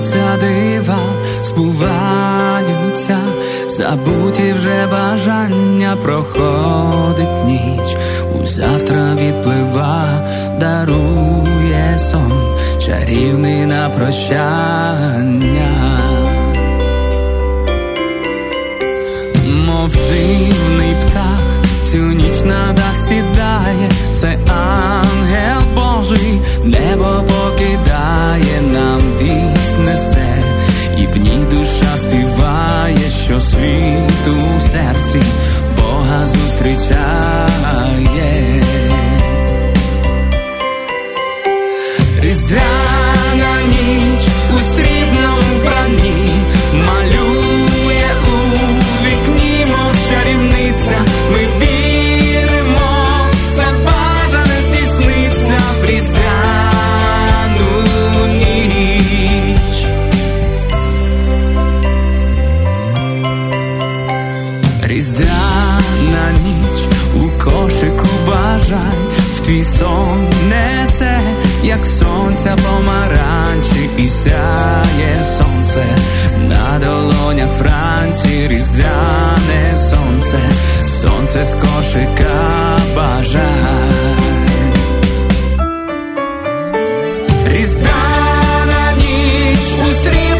стаються дива, збуваються забуті вже бажання, проходить ніч, у завтра відплива, дарує сон, чарівний на прощання. Мов дивний птах, цю ніч на дах сідає, це ангел Божий, небо покидає, нам вість несе, і в ній душа співає, що світ у серці Бога зустрічає. Різдвяна ніч у срібному вбранні малює у вікні, мов чарівниця. Ми віримо, все бажане здійсниться в різдвяну ніч. Різдвяна ніч у кошику бажань, в твій сон несе, як сонця помаранчі, і сяє сонце на долонях Франції. Різдвяне сонце, сонце з кошика бажань. Різдвяна ніч у срібному